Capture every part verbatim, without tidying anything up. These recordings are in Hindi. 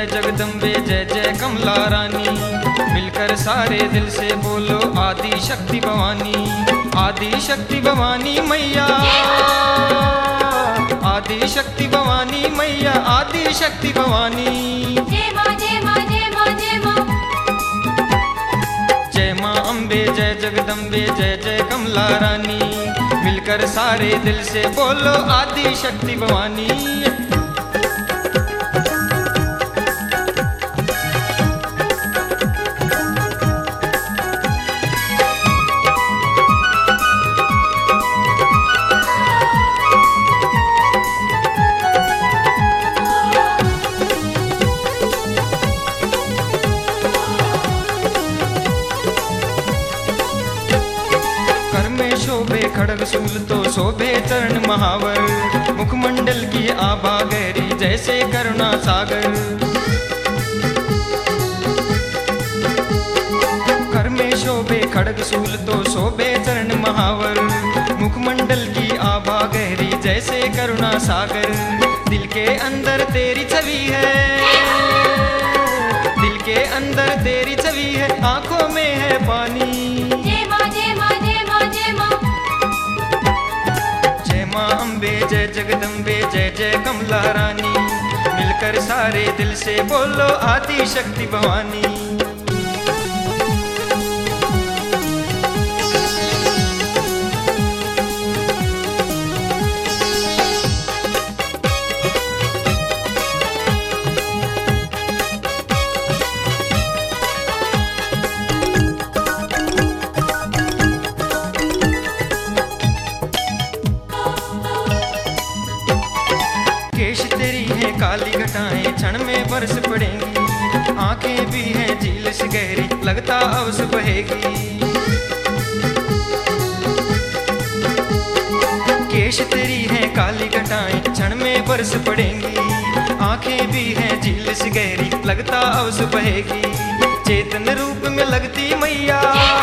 जय जगदम्बे जय जय कमला रानी। मिलकर सारे दिल से बोलो आदि शक्ति भवानी। आदि शक्ति भवानी मैया, आदि शक्ति भवानी मैया, आदि शक्ति भवानी। जय माँ जय माँ जय माँ जय माँ। जय माँ अम्बे जय जगदम्बे जय जय कमला रानी। मिलकर सारे दिल से बोलो आदि शक्ति भवानी। शोभे खड़ग शूल तो शोभे चरण महावर। मुखमंडल की आभा गहरी जैसे करुणा सागर। कर में शोभे खड़ग शूल तो शोभे चरण महावर। मुखमंडल की आभा गहरी जैसे करुणा सागर। दिल के अंदर तेरी छवि है, दिल के अंदर तेरी छवि है, आंखों में है पानी। जय माँ जय माँ जय माँ जय माँ। जय माँ अम्बे जय जगदम्बे जय जय कमला रानी। मिलकर सारे दिल से बोलो आदि शक्ति भवानी। केश तेरी है काली घटाएं क्षण में बरस पड़ेंगी। आंखें भी हैं झील से गहरी लगता अवस बहेगी। केश तेरी है काली घटाएं क्षण में बरस पड़ेंगी। आंखें भी हैं झील से गहरी लगता अवस बहेगी। चेतन रूप में लगती मैया,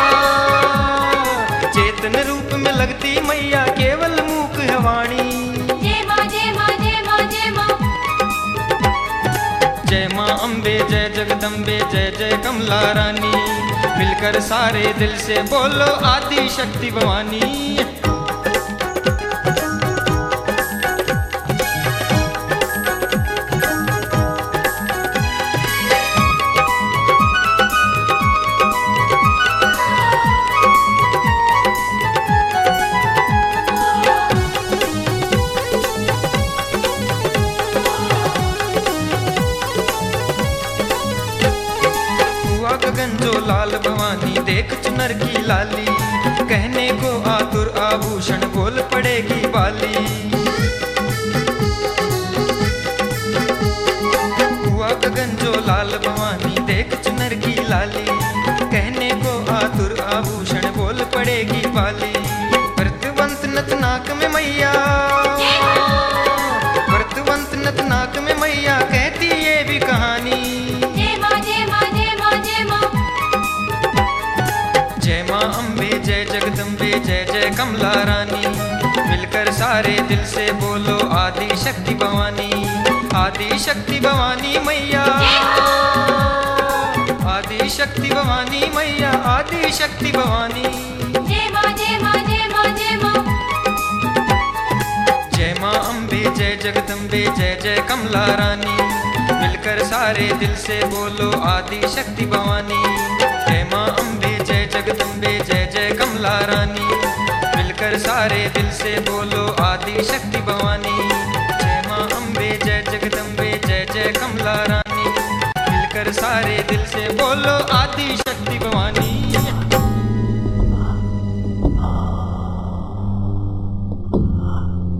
चेतन रूप में लगती मैया, केवल मूक है वाणी। जय माँ जय माँ जय माँ जय माँ। जय माँ अम्बे जय जगदम्बे जय जय कमला रानी। मिलकर सारे दिल से बोलो आदि शक्ति भवानी। गगन जो लाल भवानी देख चुनर की लाली। कहने को आतुर आभूषण बोल पड़ेगी बाली। हुआ गगन जो लाल भवानी देख चुनर की लाली। कहने को आतुर आभूषण बोल पड़ेगी बाली। व्रतवंत नतनाक में मैया, व्रतवंत नतनाक में मैया, कहती ये भी कहानी। जय माँ जय माँ जय माँ जय माँ। जय माँ अम्बे जय जगदम्बे जय जय कमला रानी। मिलकर सारे दिल से बोलो आदि शक्ति भवानी। आदि शक्ति भवानी मैया, आदि शक्ति भवानी मैया, आदि शक्ति भवानी। जय माँ जय माँ जय माँ जय माँ। जय माँ अम्बे जय जगदम्बे जय जय कमला रानी। मिलकर सारे दिल से बोलो आदि शक्ति भवानी। जय माँ अम्बे जय जगदम्बे जय जय कमला रानी। मिलकर सारे दिल से बोलो आदि शक्ति भवानी। जय माँ अम्बे जय जगदम्बे जय जय कमला रानी। मिलकर सारे दिल से बोलो आदि